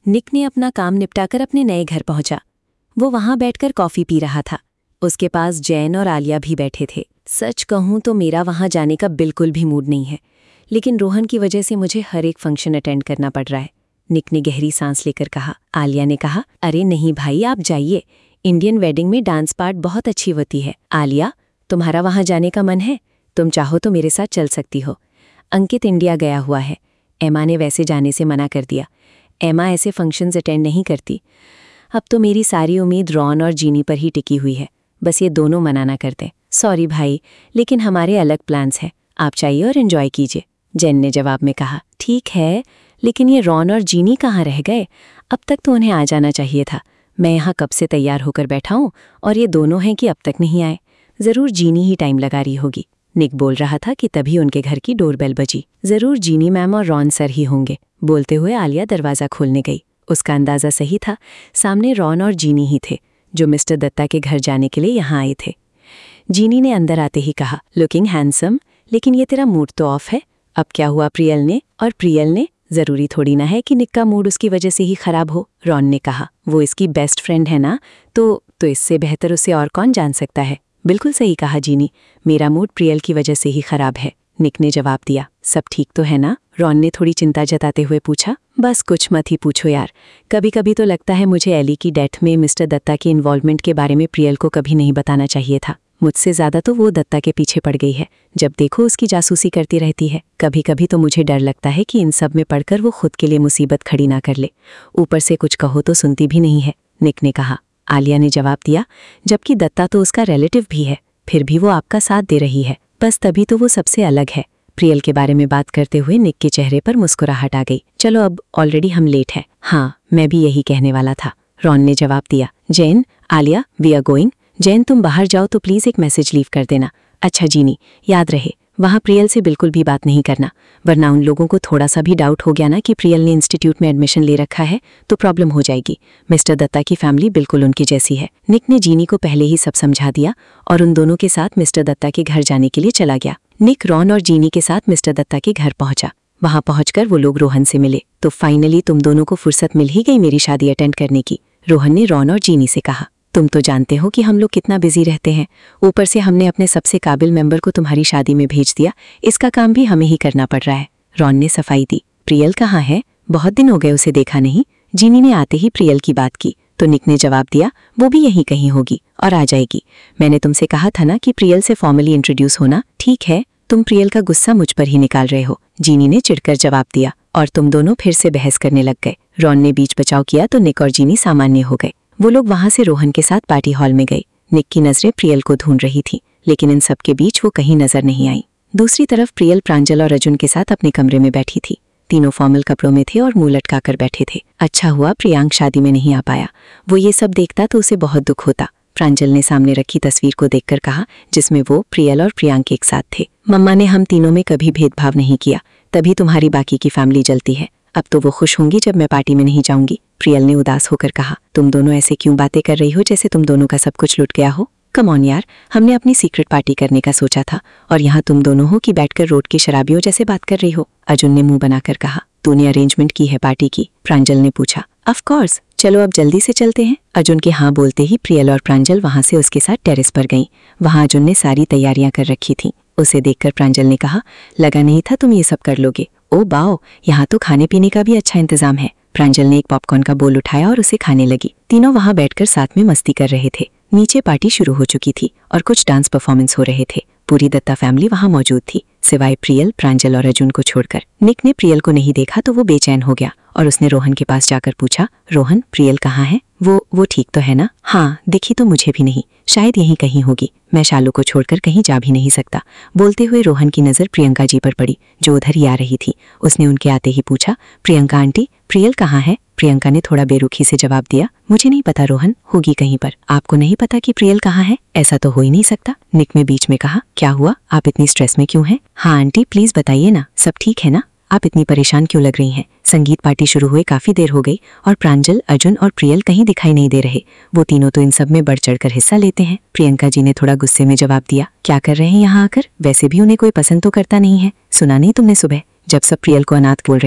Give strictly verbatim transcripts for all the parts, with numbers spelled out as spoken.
निक ने अपना काम निपटाकर अपने नए घर पहुंचा। वो वहां बैठकर कॉफी पी रहा था। उसके पास जैन और आलिया भी बैठे थे। सच कहूं तो मेरा वहां जाने का बिल्कुल भी मूड नहीं है, लेकिन रोहन की वजह से मुझे हर एक फंक्शन अटेंड करना पड़ रहा है। निक ने गहरी सांस लेकर कहा। आलिया ने कहा, अरे नहीं भाई, आप जाइए, इंडियन वेडिंग में डांस पार्ट बहुत अच्छी होती है। आलिया, तुम्हारा वहां जाने का मन है? तुम चाहो तो मेरे साथ चल सकती हो। अंकित इंडिया गया हुआ है। एमा ने वैसे जाने से मना कर दिया। एमा ऐसे फंक्शंस अटेंड नहीं करती। अब तो मेरी सारी उम्मीद रॉन और जीनी पर ही टिकी हुई है। बस ये दोनों मना ना करते। सॉरी भाई, लेकिन हमारे अलग प्लान्स हैं। आप चाहिए और एंजॉय कीजिए। जेन ने जवाब में कहा। ठीक है, लेकिन ये रॉन और जीनी कहाँ रह गए? अब तक तो उन्हें आ जाना चाहिए था। मैं यहाँ कब से तैयार होकर बैठा हूँ और ये दोनों हैं कि अब तक नहीं आए। ज़रूर जीनी ही टाइम लगा रही होगी। निक बोल रहा था कि तभी उनके घर की डोरबेल बजी। ज़रूर जीनी मैम और रॉन सर ही होंगे। बोलते हुए आलिया दरवाज़ा खोलने गई। उसका अंदाज़ा सही था। सामने रॉन और जीनी ही थे, जो मिस्टर दत्ता के घर जाने के लिए यहाँ आए थे। जीनी ने अंदर आते ही कहा, लुकिंग हैंडसम, लेकिन ये तेरा मूड तो ऑफ है। अब क्या हुआ प्रियल ने? और प्रियल ने? ज़रूरी थोड़ी ना है कि निक का मूड उसकी वजह से ही खराब हो। रॉन ने कहा, वो इसकी बेस्ट फ्रेंड है ना, तो तो इससे बेहतर उसे और कौन जान सकता है। बिल्कुल सही कहा जीनी, मेरा मूड प्रियल की वजह से ही खराब है। निक ने जवाब दिया। सब ठीक तो है ना? रॉन ने थोड़ी चिंता जताते हुए पूछा। बस कुछ मत ही पूछो यार, कभी कभी तो लगता है मुझे एली की डेथ में मिस्टर दत्ता की इन्वॉल्वमेंट के बारे में प्रियल को कभी नहीं बताना चाहिए था। मुझसे ज़्यादा तो वो दत्ता के पीछे पड़ गई है। जब देखो उसकी जासूसी करती रहती है। कभी कभी तो मुझे डर लगता है कि इन सब में पड़कर वो खुद के लिए मुसीबत खड़ी ना कर ले। ऊपर से कुछ कहो तो सुनती भी नहीं है। निक ने कहा। आलिया ने जवाब दिया, जबकि दत्ता तो उसका रिलेटिव भी है, फिर भी वो आपका साथ दे रही है। बस तभी तो वो सबसे अलग है। प्रियल के बारे में बात करते हुए निक के चेहरे पर मुस्कुराहट आ गई। चलो अब ऑलरेडी हम लेट हैं। हाँ, मैं भी यही कहने वाला था, रॉन ने जवाब दिया। Jain, Aaliya, we are going. Jain, तुम बाहर जाओ तो प्लीज़ एक मैसेज लीव कर देना। अच्छा जीनी, याद रहे वहाँ प्रियल से बिल्कुल भी बात नहीं करना, वरना उन लोगों को थोड़ा सा भी डाउट हो गया ना कि प्रियल ने इंस्टीट्यूट में एडमिशन ले रखा है तो प्रॉब्लम हो जाएगी। मिस्टर दत्ता की फैमिली बिल्कुल उनकी जैसी है। निक ने जीनी को पहले ही सब समझा दिया और उन दोनों के साथ मिस्टर दत्ता के घर जाने के लिए चला गया। निक, रॉन और जीनी के साथ मिस्टर दत्ता के घर पहुंचा। वहां पहुंचकर वो लोग रोहन से मिले। तो फाइनली तुम दोनों को फुर्सत मिल ही गई मेरी शादी अटेंड करने की, रोहन ने रॉन और जीनी से कहा। तुम तो जानते हो कि हम लोग कितना बिजी रहते हैं, ऊपर से हमने अपने सबसे काबिल मेंबर को तुम्हारी शादी में भेज दिया, इसका काम भी हमें ही करना पड़ रहा है। रॉन ने सफाई दी। प्रियल कहाँ है? बहुत दिन हो गए उसे देखा नहीं। जीनी ने आते ही प्रियल की बात की तो निक ने जवाब दिया, वो भी यहीं कहीं होगी और आ जाएगी। मैंने तुमसे कहा था ना कि प्रियल से फॉर्मली इंट्रोड्यूस होना। ठीक है, तुम प्रियल का गुस्सा मुझ पर ही निकाल रहे हो, जीनी ने चिढ़कर जवाब दिया। और तुम दोनों फिर से बहस करने लग गए। रॉन ने बीच बचाव किया तो निक और जीनी सामान्य हो गए। वो लोग वहां से रोहन के साथ पार्टी हॉल में गए। निक की नजरें प्रियल को ढूंढ रही थी, लेकिन इन सब के बीच वो कहीं नजर नहीं आई। दूसरी तरफ प्रियल प्रांजल और अर्जुन के साथ अपने कमरे में बैठी थी। तीनों फॉर्मल कपड़ों में थे और मुंह लटकाकर बैठे थे। अच्छा हुआ प्रियांक शादी में नहीं आ पाया, वो ये सब देखता तो उसे बहुत दुख होता। प्रांजल ने सामने रखी तस्वीर को देखकर कहा, जिसमें वो, प्रियल और प्रियांक एक साथ थे। मम्मा ने हम तीनों में कभी भेदभाव नहीं किया, तभी तुम्हारी बाकी की फैमिली जलती है। अब तो वो खुश होंगी जब मैं पार्टी में नहीं जाऊंगी, प्रियल ने उदास होकर कहा। तुम दोनों ऐसे क्यों बातें कर रही हो जैसे तुम दोनों का सब कुछ लुट गया हो? कम ऑन यार, हमने अपनी सीक्रेट पार्टी करने का सोचा था और यहाँ तुम दोनों हो कि बैठकर रोड के शराबियों जैसे बात कर रही हो, अर्जुन ने मुंह बनाकर कहा। तूने अरेंजमेंट की है पार्टी की? प्रांजल ने पूछा। ऑफ कोर्स, चलो अब जल्दी से चलते हैं। अर्जुन के हाँ बोलते ही प्रियल और प्रांजल वहां से उसके साथ टेरेस पर गईं। वहां अर्जुन ने सारी तैयारियां कर रखी थीं। उसे देखकर प्रांजल ने कहा, लगा नहीं था तुम ये सब कर लोगे। ओ बाओ, यहाँ तो खाने पीने का भी अच्छा इंतजाम है। प्रांजल ने एक पॉपकॉर्न का बोल उठाया और उसे खाने लगी। तीनों वहां बैठकर साथ में मस्ती कर रहे थे। नीचे पार्टी शुरू हो चुकी थी और कुछ डांस परफॉर्मेंस हो रहे थे। पूरी दत्ता फैमिली वहां मौजूद थी, सिवाय प्रियल, प्रांजल और अर्जुन को छोड़कर। निक ने प्रियल को नहीं देखा तो वो बेचैन हो गया और उसने रोहन के पास जाकर पूछा, रोहन, प्रियल कहाँ है? वो वो ठीक तो है ना? हाँ, दिखी तो मुझे भी नहीं, शायद यहीं कहीं होगी। मैं शालू को छोड़कर कहीं जा भी नहीं सकता। बोलते हुए रोहन की नज़र प्रियंका जी पर पड़ी, जो उधर ही आ रही थी। उसने उनके आते ही पूछा, प्रियंका आंटी, प्रियल कहाँ है? प्रियंका ने थोड़ा बेरुखी से जवाब दिया, मुझे नहीं पता रोहन, होगी कहीं पर। आपको नहीं पता कि प्रियल कहाँ है? ऐसा तो हो ही नहीं सकता। निक ने बीच में कहा, क्या हुआ, आप इतनी स्ट्रेस में क्यों हैं? हाँ आंटी, प्लीज बताइए ना, सब ठीक है ना? आप इतनी परेशान क्यों लग रही हैं? संगीत पार्टी शुरू हुए काफी देर हो गई और प्रांजल, अर्जुन और प्रियल कहीं दिखाई नहीं दे रहे। वो तीनों तो इन सब में बढ़ चढ़कर हिस्सा लेते हैं। प्रियंका जी ने थोड़ा गुस्से में जवाब दिया, क्या कर रहे हैं यहाँ आकर? वैसे भी उन्हें कोई पसंद तो करता नहीं है। सुना नहीं तुमने सुबह जब सब प्रियल को अनाथ बोल रहे थे?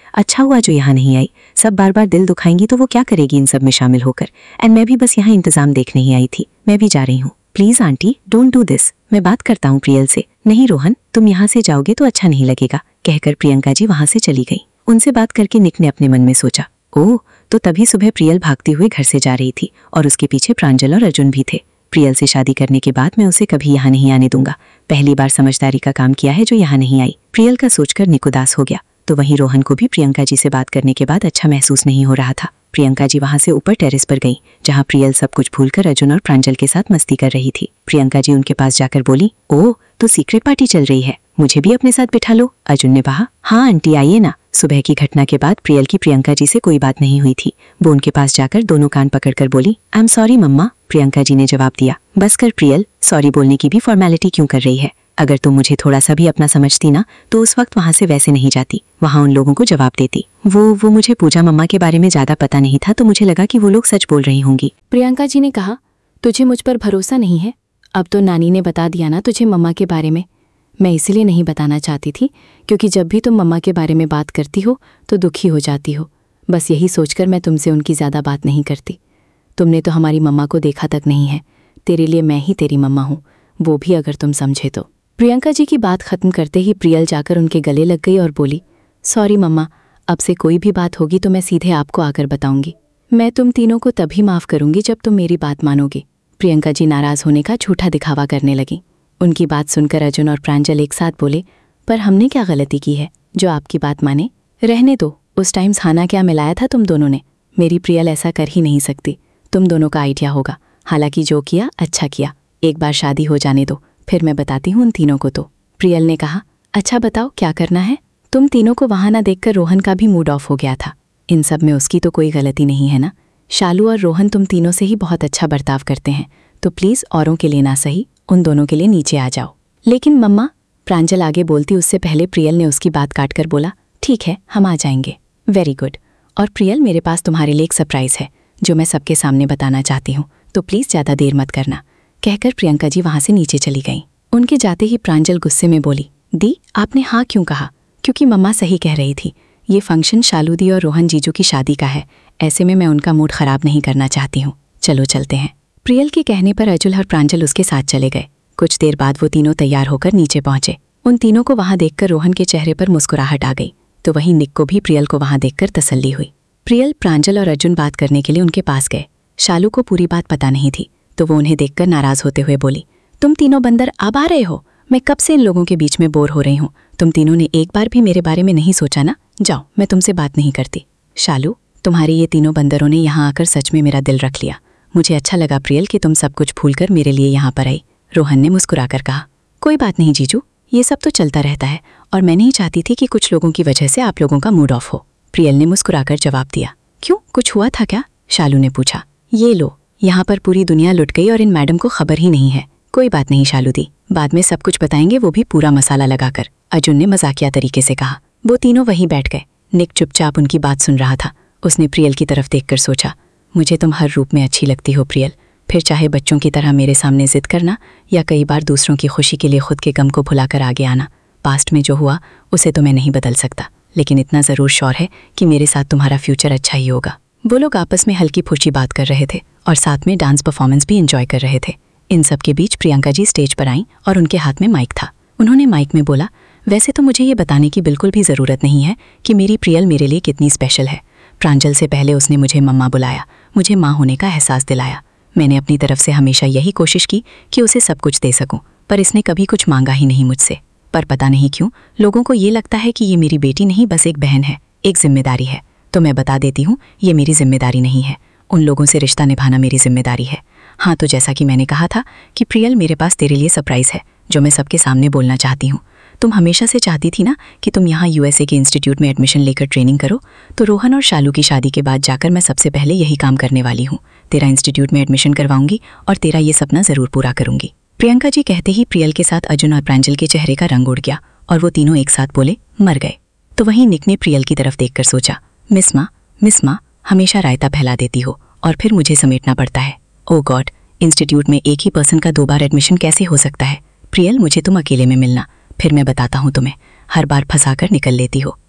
अच्छा हुआ जो यहाँ नहीं आई, सब बार बार दिल दुखाएंगी तो वो क्या करेगी इन सब में शामिल होकर। एंड मैं भी बस यहाँ इंतजाम देखने ही आई थी, मैं भी जा रही हूँ। Please aunty don't do this, मैं बात करता हूँ प्रियल से। नहीं रोहन, तुम यहाँ से जाओगे तो अच्छा नहीं लगेगा, कहकर प्रियंका जी वहाँ से चली गई। उनसे बात करके निक ने अपने मन में सोचा, ओह तो तभी सुबह प्रियल भागती हुई घर से जा रही थी और उसके पीछे प्रांजल और अर्जुन भी थे। प्रियल से शादी करने के बाद मैं उसे कभी यहाँ नहीं आने दूंगा। पहली बार समझदारी का काम किया है जो यहाँ नहीं आई। प्रियल का सोचकर निक उदास हो गया। तो वहीं रोहन को भी प्रियंका जी से बात करने के बाद अच्छा महसूस नहीं हो रहा था। प्रियंका जी वहां से ऊपर टेरेस पर गई, जहां प्रियल सब कुछ भूलकर अर्जुन और प्रांजल के साथ मस्ती कर रही थी। प्रियंका जी उनके पास जाकर बोली, ओह तो सीक्रेट पार्टी चल रही है, मुझे भी अपने साथ बिठा लो। अर्जुन ने कहा, हाँ आंटी आइए ना। सुबह की घटना के बाद प्रियल की प्रियंका जी से कोई बात नहीं हुई थी। वो उनके पास जाकर दोनों कान पकड़कर बोली, I am sorry mamma. Priyanka ji ने जवाब दिया, बस कर प्रियल, सॉरी बोलने की भी फॉर्मेलिटी क्यों कर रही है। अगर तुम मुझे थोड़ा सा भी अपना समझती ना तो उस वक्त वहां से वैसे नहीं जाती, वहां उन लोगों को जवाब देती। वो वो मुझे पूजा मम्मा के बारे में ज्यादा पता नहीं था तो मुझे लगा कि वो लोग सच बोल रही होंगी। प्रियंका जी ने कहा, तुझे मुझ पर भरोसा नहीं है। अब तो नानी ने बता दिया ना तुझे मम्मा के बारे में। मैं इसलिए नहीं बताना चाहती थी क्योंकि जब भी तुम मम्मा के बारे में बात करती हो तो दुखी हो जाती हो। बस यही सोचकर मैं तुमसे उनकी ज़्यादा बात नहीं करती। तुमने तो हमारी मम्मा को देखा तक नहीं है, तेरे लिए मैं ही तेरी मम्मा हूँ, वो भी अगर तुम समझे तो। प्रियंका जी की बात खत्म करते ही प्रियल जाकर उनके गले लग गई और बोली, सॉरी मम्मा, अब से कोई भी बात होगी तो मैं सीधे आपको आकर बताऊंगी। मैं तुम तीनों को तभी माफ़ करूंगी जब तुम मेरी बात मानोगे। प्रियंका जी नाराज़ होने का झूठा दिखावा करने लगी। उनकी बात सुनकर अर्जुन और प्रांजल एक साथ बोले, पर हमने क्या गलती की है जो आपकी बात माने। रहने दो, उस टाइम खाना क्या मिलाया था तुम दोनों ने। मेरी प्रियल ऐसा कर ही नहीं सकती, तुम दोनों का आइडिया होगा। हालांकि जो किया अच्छा किया, एक बार शादी हो जाने दो, फिर मैं बताती हूँ उन तीनों को। तो प्रियल ने कहा, अच्छा बताओ क्या करना है। तुम तीनों को वहां ना देखकर रोहन का भी मूड ऑफ हो गया था। इन सब में उसकी तो कोई गलती नहीं है ना। शालू और रोहन तुम तीनों से ही बहुत अच्छा बर्ताव करते हैं, तो प्लीज़ औरों के लिए ना सही उन दोनों के लिए नीचे आ जाओ। लेकिन मम्मा, प्रांजल आगे बोलती उससे पहले प्रियल ने उसकी बात काटकर बोला, ठीक है हम आ जाएंगे। Very good. और प्रियल, मेरे पास तुम्हारे लिए एक सरप्राइज़ है जो मैं सबके सामने बताना चाहती हूँ, तो प्लीज़ ज़्यादा देर मत करना, कहकर प्रियंका जी वहाँ से नीचे चली गईं। उनके जाते ही प्रांजल गुस्से में बोली, दी आपने हाँ क्यों कहा। क्योंकि मम्मा सही कह रही थी, ये फंक्शन शालू दी और रोहन जीजू की शादी का है, ऐसे में मैं उनका मूड ख़राब नहीं करना चाहती हूँ। चलो चलते हैं। प्रियल के कहने पर अर्जुन और प्रांजल उसके साथ चले गए। कुछ देर बाद वो तीनों तैयार होकर नीचे पहुंचे। उन तीनों को वहां देखकर रोहन के चेहरे पर मुस्कुराहट आ गई, तो वहीं निक को भी प्रियल को वहां देखकर तसल्ली हुई। प्रियल, प्रांजल और अर्जुन बात करने के लिए उनके पास गए। शालू को पूरी बात पता नहीं थी, तो वो उन्हें देखकर नाराज होते हुए बोली, तुम तीनों बंदर अब आ रहे हो। मैं कब से इन लोगों के बीच में बोर हो रही हूँ। तुम तीनों ने एक बार भी मेरे बारे में नहीं सोचा ना। जाओ, मैं तुमसे बात नहीं करती। शालू, तुम्हारी ये तीनों बंदरों ने यहाँ आकर सच में मेरा दिल रख लिया। मुझे अच्छा लगा प्रियल कि तुम सब कुछ भूलकर मेरे लिए यहाँ पर आई। रोहन ने मुस्कुराकर कहा, कोई बात नहीं जीजू, ये सब तो चलता रहता है और मैं नहीं चाहती थी कि कुछ लोगों की वजह से आप लोगों का मूड ऑफ हो। प्रियल ने मुस्कुराकर जवाब दिया। क्यों, कुछ हुआ था क्या? शालू ने पूछा। ये लो, यहाँ पर पूरी दुनिया लुट गई और इन मैडम को खबर ही नहीं है। कोई बात नहीं शालू दी, बाद में सब कुछ बताएंगे, वो भी पूरा मसाला लगाकर, अर्जुन ने मजाकिया तरीके से कहा। वो तीनों वहीं बैठ गए। निक चुपचाप उनकी बात सुन रहा था। उसने प्रियल की तरफ देखकर सोचा, मुझे तुम हर रूप में अच्छी लगती हो प्रियल, फिर चाहे बच्चों की तरह मेरे सामने जिद करना या कई बार दूसरों की खुशी के लिए खुद के गम को भुलाकर आगे आना। पास्ट में जो हुआ उसे तो मैं नहीं बदल सकता, लेकिन इतना ज़रूर श्योर है कि मेरे साथ तुम्हारा फ्यूचर अच्छा ही होगा। वो लोग आपस में हल्की फुर्ची बात कर रहे थे और साथ में डांस परफॉर्मेंस भी एंजॉय कर रहे थे। इन सब के बीच प्रियंका जी स्टेज पर आईं और उनके हाथ में माइक था। उन्होंने माइक में बोला, वैसे तो मुझे ये बताने की बिल्कुल भी ज़रूरत नहीं है कि मेरी प्रियल मेरे लिए कितनी स्पेशल है। प्रांजल से पहले उसने मुझे मम्मा बुलाया, मुझे माँ होने का एहसास दिलाया। मैंने अपनी तरफ से हमेशा यही कोशिश की कि उसे सब कुछ दे सकूं, पर इसने कभी कुछ मांगा ही नहीं मुझसे। पर पता नहीं क्यों लोगों को ये लगता है कि ये मेरी बेटी नहीं, बस एक बहन है, एक जिम्मेदारी है। तो मैं बता देती हूँ, ये मेरी जिम्मेदारी नहीं है। उन लोगों से रिश्ता निभाना मेरी जिम्मेदारी है। हाँ, तो जैसा कि मैंने कहा था कि प्रियल, मेरे पास तेरे लिए सरप्राइज़ है जो मैं सबके सामने बोलना चाहती हूँ। तुम हमेशा से चाहती थी ना कि तुम यहाँ यूएसए के इंस्टीट्यूट में एडमिशन लेकर ट्रेनिंग करो, तो रोहन और शालू की शादी के बाद जाकर मैं सबसे पहले यही काम करने वाली हूँ। तेरा इंस्टीट्यूट में एडमिशन करवाऊंगी और तेरा ये सपना ज़रूर पूरा करूंगी। प्रियंका जी कहते ही प्रियल के साथ अर्जुन और प्रांजल के चेहरे का रंग उड़ गया और वो तीनों एक साथ बोले, मर गए। तो वहीं निक ने प्रियल की तरफ देखकर सोचा, मिस माँ, मिस माँ हमेशा रायता फैला देती हो और फिर मुझे समेटना पड़ता है। ओ गॉड, इंस्टीट्यूट में एक ही पर्सन का दो बार एडमिशन कैसे हो सकता है? प्रियल, मुझे तुम अकेले में मिलना, फिर मैं बताता हूँ तुम्हें। हर बार फंसा कर निकल लेती हो।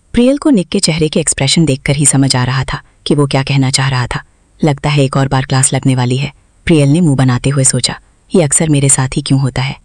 प्रियल को निक के चेहरे के एक्सप्रेशन देखकर ही समझ आ रहा था कि वो क्या कहना चाह रहा था। लगता है एक और बार क्लास लगने वाली है, प्रियल ने मुंह बनाते हुए सोचा। ये अक्सर मेरे साथ ही क्यों होता है।